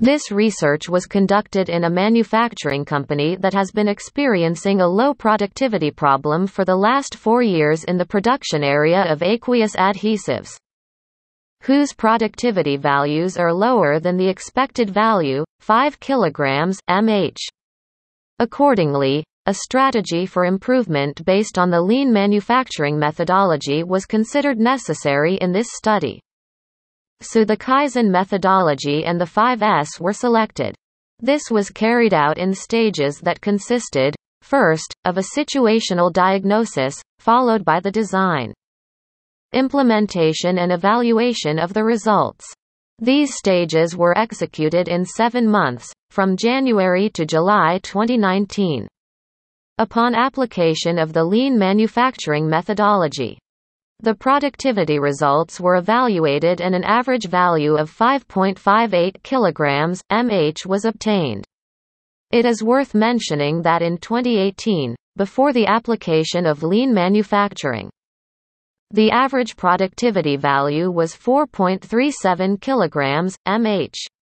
This research was conducted in a manufacturing company that has been experiencing a low productivity problem for the last 4 years in the production area of aqueous adhesives, whose productivity values are lower than the expected value, 5 kg mH. Accordingly, a strategy for improvement based on the lean manufacturing methodology was considered necessary in this study. So the Kaizen methodology and the 5S were selected. This was carried out in stages that consisted, first, of a situational diagnosis, followed by the design, implementation and evaluation of the results. These stages were executed in 7 months, from January to July 2019. Upon application of the lean manufacturing methodology, the productivity results were evaluated and an average value of 5.58 kg mH was obtained. It is worth mentioning that in 2018, before the application of lean manufacturing, the average productivity value was 4.37 kg mH.